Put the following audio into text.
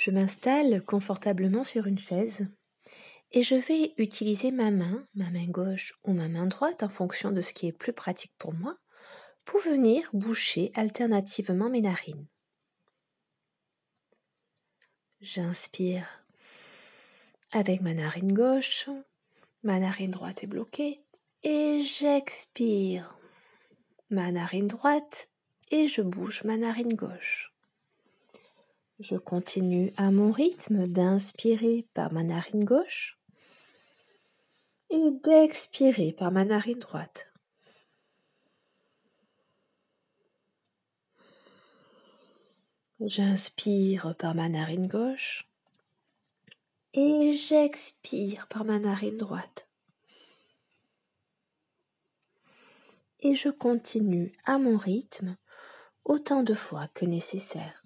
Je m'installe confortablement sur une chaise et je vais utiliser ma main gauche ou ma main droite en fonction de ce qui est plus pratique pour moi, pour venir boucher alternativement mes narines. J'inspire avec ma narine gauche, ma narine droite est bloquée et j'expire ma narine droite et je bouge ma narine gauche. Je continue à mon rythme d'inspirer par ma narine gauche et d'expirer par ma narine droite. J'inspire par ma narine gauche et j'expire par ma narine droite. Et je continue à mon rythme autant de fois que nécessaire.